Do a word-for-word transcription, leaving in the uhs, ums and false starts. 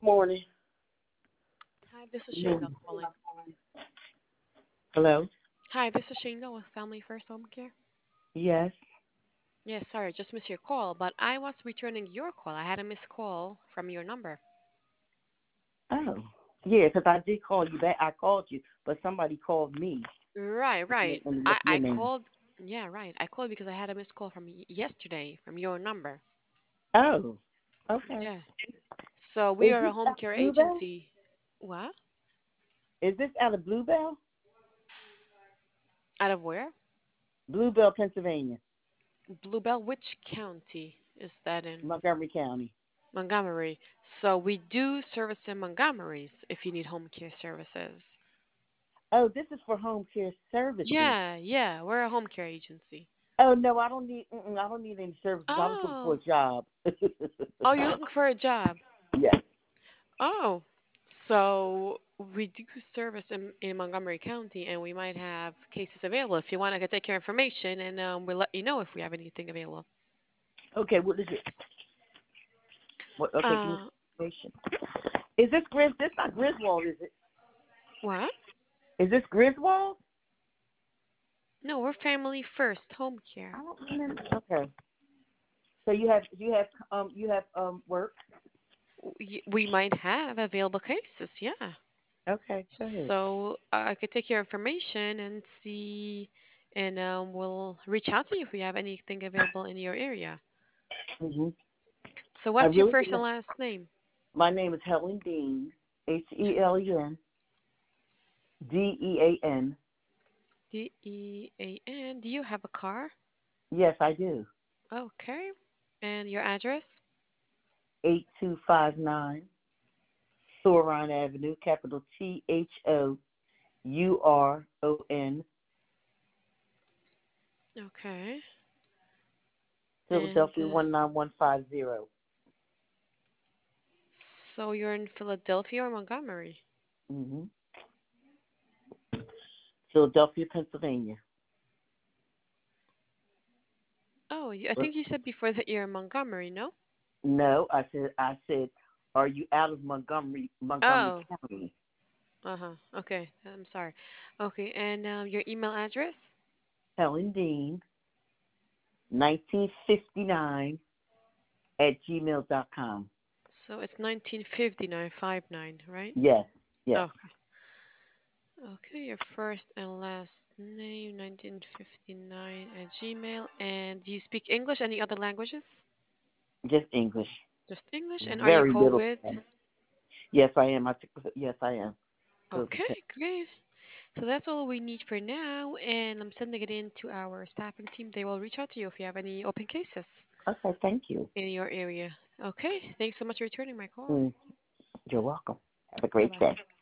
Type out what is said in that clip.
Morning. Hi, this is Yeah. Shayla calling. Hello? Hi, this is Shayla with Family First Home Care. Yes. Yes, sorry, just missed your call, but I was returning your call. I had a missed call from your number. Oh. Yeah, 'cause I did call you back. I called you, but somebody called me Right, right. and I left your I name. called. Yeah, right. I called because I had a missed call from y- yesterday from your number. Oh. Okay. Yeah. So we Is are this a home out care of Bluebell? agency. What? Is this out of Bluebell? Out of where? Bluebell, Pennsylvania, Bluebell. Which county is that in? Montgomery County. Montgomery. So we do service in Montgomery's if you need home care services. Oh, this is for home care services. Yeah, yeah, we're a home care agency. Oh no, I don't need. Mm-mm, I don't need any services. I was looking for a Oh, job. oh, you're looking for a job. Yes. Oh, so we do service in, in Montgomery County, and we might have cases available. If you want, I could take your information, and um, we'll let you know if we have anything available. Okay. What is it? What? Okay. Give me Uh, some information. Is this Gris? This not Griswold, is it? what? Is this Griswold? No, we're Family First Home I Care. don't remember. Okay. So you have you have um you have um work. We, we might have available cases, yeah. Okay, go ahead. So uh, I could take your information and see, and um, we'll reach out to you if we have anything available in your area. hmm So I what's your really first would and like- last name? my name is Helen Dean. H E L E N D E A N. D E A N. Do you have a car? Yes, I do. Okay. And your address? Eight two five nine Thoron Avenue, capital T H O U R O N, Okay. And Philadelphia uh, one nine one five zero. so you're in Philadelphia or Montgomery? Mm-hmm. Philadelphia, Pennsylvania. Oh, you- I What? think you said before that you're in Montgomery, no? No, I said I said, are you out of Montgomery Montgomery Oh, County? uh-huh. Okay. I'm sorry. Okay. And um, your email address? Helen Dean, nineteen fifty-nine at gmail dot com. So it's nineteen fifty-nine fifty-nine, right? Yes, yes. Okay. Okay, your first and last name, nineteen fifty-nine at Gmail. And do you speak English? Any other languages? Just English. Just English. And are you Very little. COVID? Yes, I am. I took, yes, I am. COVID Okay, test. great. So that's all we need for now. And I'm sending it in to our staffing team. They will reach out to you if you have any open cases Okay, thank you. in your area. Okay, thanks so much for returning my call. Mm, you're welcome. Have a Bye great bye. day.